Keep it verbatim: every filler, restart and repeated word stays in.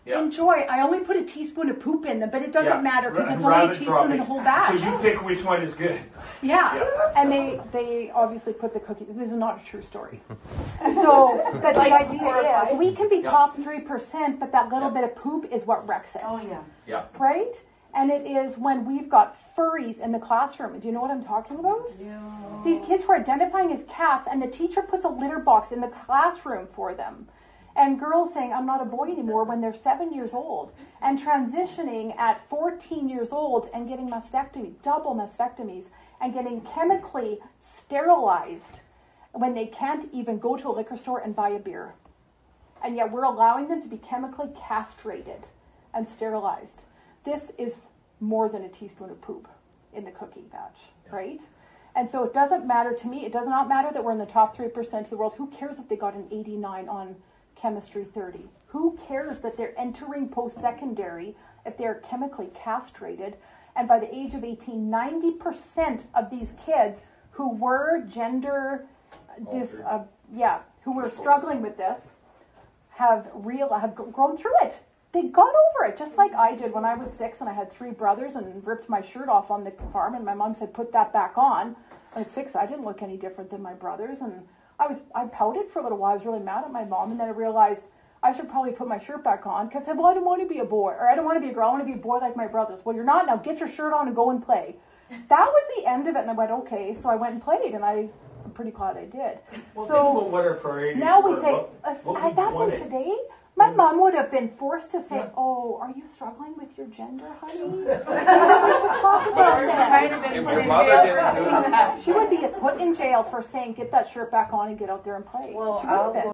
Yeah. enjoy. I only put a teaspoon of poop in them, but it doesn't Yeah. matter because it's Rather only a teaspoon dropping. in the whole batch. So you pick which one is good. Yeah. Yeah. And they, they obviously put the cookie. This is not a true story. So but the idea is we can be Yeah. top three percent, but that little Yeah. bit of poop is what wrecks it. Oh, yeah. Yeah. Right? And it is when we've got furries in the classroom. Do you know what I'm talking about? Yeah. These kids who are identifying as cats, and the teacher puts a litter box in the classroom for them. And girls saying, I'm not a boy anymore when they're seven years old. And transitioning at fourteen years old and getting mastectomy, double mastectomies, and getting chemically sterilized when they can't even go to a liquor store and buy a beer. And yet we're allowing them to be chemically castrated and sterilized. This is more than a teaspoon of poop in the cookie batch, right? And so it doesn't matter to me. It does not matter that we're in the top three percent of the world. Who cares if they got an eighty-nine on chemistry thirty? Who cares that they're entering post-secondary if they're chemically castrated? And by the age of eighteen, ninety percent of these kids who were gender, dis, uh, yeah, who were struggling with this, have real have grown through it. They got over it, just like I did when I was six and I had three brothers and ripped my shirt off on the farm, and my mom said, put that back on. At six, I didn't look any different than my brothers, and I was I pouted for a little while. I was really mad at my mom, and then I realized I should probably put my shirt back on because I said, well, I don't want to be a boy, or I don't want to be a girl. I want to be a boy like my brothers. Well, you're not now. Get your shirt on and go and play. That was the end of it, and I went, okay. So I went and played, and I, I'm pretty glad I did. Well, so think about what our priorities now we were, say, what- if what had we that been wanted. today, my mom would have been forced to say, Yeah. oh, are you struggling with your gender, honey? Maybe we should talk about Or she might have this. been If put your in mother jail didn't for do saying that. She would be put in jail for saying, get that shirt back on and get out there and play. Well, She would have I'll been. go